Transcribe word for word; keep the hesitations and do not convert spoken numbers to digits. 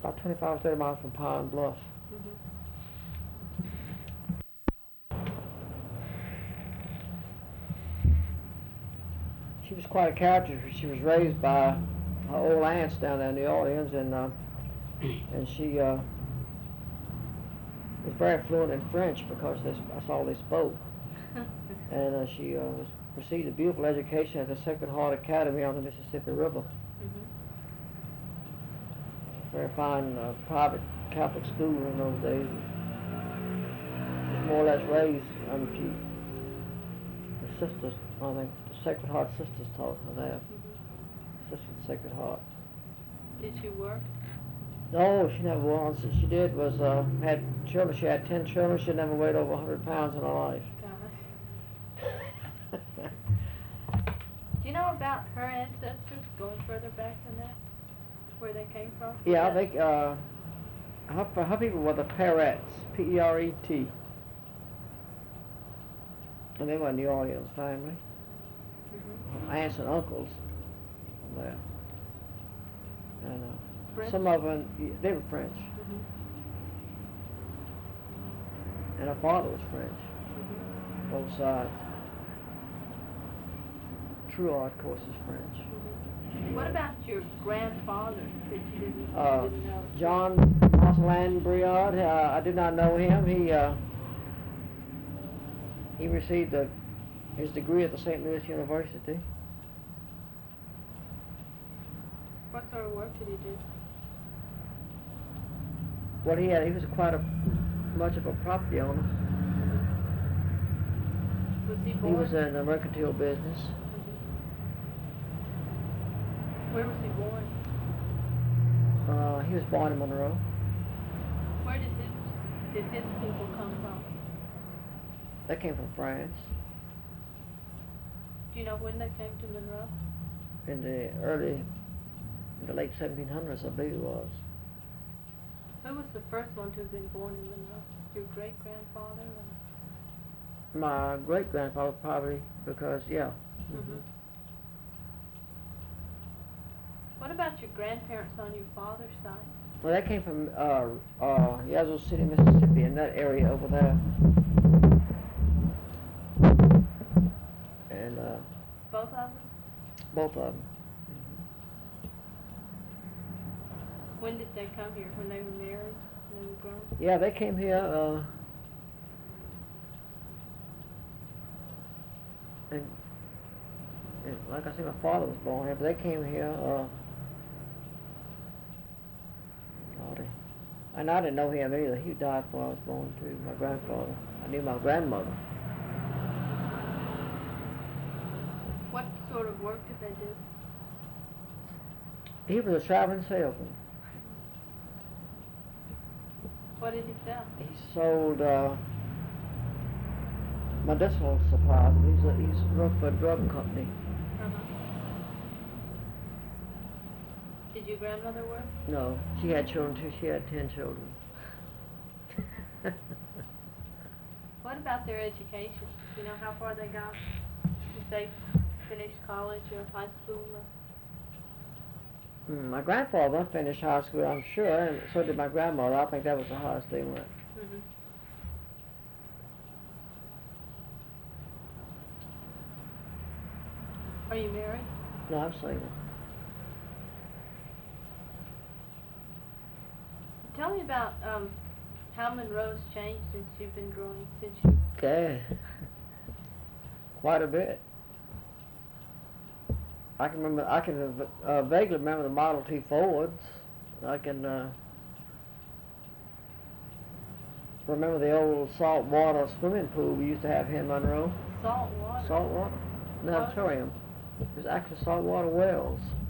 about twenty-five or thirty miles from Pine Bluff. Mhm. She was quite a character. She was raised by her old aunts down there in New Orleans, and uh, and she uh, was very fluent in French because they, that's all they spoke. And uh, she uh, was, received a beautiful education at the Sacred Heart Academy on the Mississippi River. Mhm. Very fine uh, private Catholic school in those days. She was more or less raised, um, she, the sisters, I think, the Sacred Heart sisters taught her there. Mhm. Sisters of the Sacred Heart. Did she work? No, she never was. What she did was uh, had children. She had ten children. She never weighed over one hundred pounds in her life. Gosh. Do you know about her ancestors going further back than that? Where they came from? Yeah, I think uh, her, her people were the Perettes, P E R E T. And they were a New Orleans family. Mhm. Aunts and uncles there. And uh, French? some of them, yeah, they were French. Mhm. And her father was French, Mhm. both sides. Truard, of course, is French. Mhm. What about your grandfather that you didn't, Uh, didn't know? John Marcelin Briard, uh, I did not know him. He uh, he received a, his degree at the Saint Louis University. What sort of work did he do? What he had, he was quite a much of a property owner. Was he He born? was in the mercantile business. Mhm. Where was he born? Uh, he was born in Monroe. Where did his did his people come from? They came from France Do you know when they came to Monroe? in the early, in the late seventeen hundreds, I believe it was. Who was the first one to have been born in Monroe? Your great grandfather? My great grandfather probably, because yeah. Mm-hmm. What about your grandparents on your father's side? Well, they came from uh, uh, Yazoo City, Mississippi, in that area over there. And uh, Both of them? both of them. When did they come here? When they were married? When they were grown? Yeah, they came here. Uh, and, and like I said, my father was born here, but they came here. Uh, Lordy. And I didn't know him either. He died before I was born too. My grandfather. I knew my grandmother. What sort of work did they do? He was a traveling salesman. What did he sell? He sold uh, medicinal supplies. He's a, he's worked for a drug company. Uh-huh. Did your grandmother work? No, she had children too. She had ten children. What about their education? Do you know how far they got? If they finished college or high school? Or... Hmm, my grandfather finished high school, I'm sure, and so did my grandmother. I think that was the highest they went. Mm-hmm. Are you married? No, I'm single. Tell me about um, how Monroe's changed since you've been growing, since you... Okay. Quite a bit. I can remember, I can uh, vaguely remember the Model T Fords. I can uh, remember the old saltwater swimming pool we used to have here in Monroe. Salt water? Saltwater? Natatorium. It was actually saltwater wells.